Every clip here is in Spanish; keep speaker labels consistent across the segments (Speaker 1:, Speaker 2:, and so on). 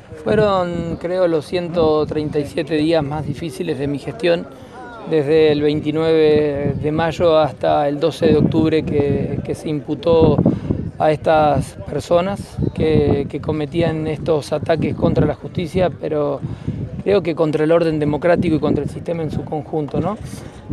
Speaker 1: Fueron, creo, los 137 días más difíciles de mi gestión, desde el 29 de mayo hasta el 12 de octubre que se imputó a estas personas que cometían estos ataques contra la justicia, pero creo que contra el orden democrático y contra el sistema en su conjunto, ¿no?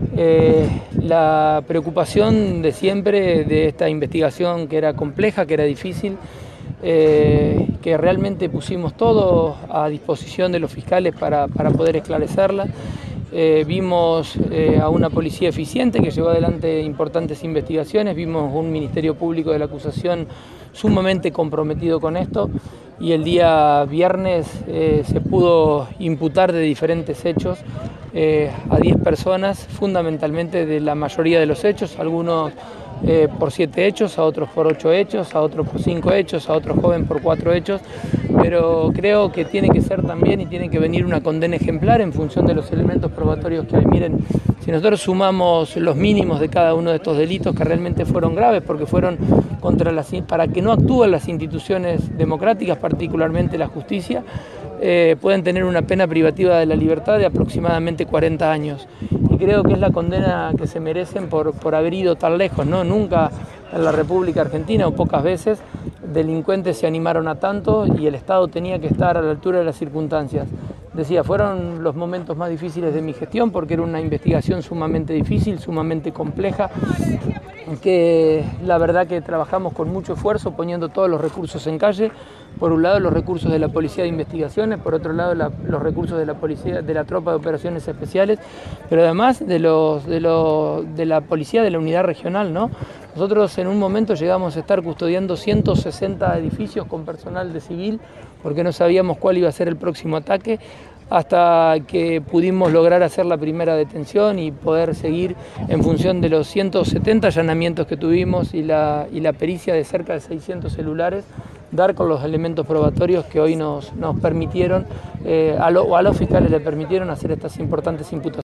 Speaker 1: La preocupación de siempre de esta investigación, que era compleja, que era difícil, que realmente pusimos todo a disposición de los fiscales para poder esclarecerla. Vimos a una policía eficiente que llevó adelante importantes investigaciones, vimos un Ministerio Público de la Acusación sumamente comprometido con esto, y el día viernes se pudo imputar de diferentes hechos a 10 personas, fundamentalmente de la mayoría de los hechos, algunos por 7 hechos, a otros por 8 hechos, a otros por 5 hechos, a otros joven por 4 hechos, pero creo que tiene que ser también y tiene que venir una condena ejemplar en función de los elementos probatorios que hay. Miren, si nosotros sumamos los mínimos de cada uno de estos delitos, que realmente fueron graves porque fueron para que no actúen las instituciones democráticas, particularmente la justicia, pueden tener una pena privativa de la libertad de aproximadamente 40 años. Y creo que es la condena que se merecen por haber ido tan lejos, ¿no? Nunca en la República Argentina, o pocas veces, delincuentes se animaron a tanto y el Estado tenía que estar a la altura de las circunstancias. Decía, fueron los momentos más difíciles de mi gestión porque era una investigación sumamente difícil, sumamente compleja, que la verdad que trabajamos con mucho esfuerzo, poniendo todos los recursos en calle. Por un lado los recursos de la Policía de Investigaciones, por otro lado los recursos de la Policía, de la Tropa de Operaciones Especiales, pero además de la Policía de la Unidad Regional, ¿no? Nosotros en un momento llegamos a estar custodiando 160 edificios con personal de civil porque no sabíamos cuál iba a ser el próximo ataque, hasta que pudimos lograr hacer la primera detención y poder seguir en función de los 170 allanamientos que tuvimos y la pericia de cerca de 600 celulares, dar con los elementos probatorios que hoy nos permitieron, a los fiscales le permitieron hacer estas importantes imputaciones.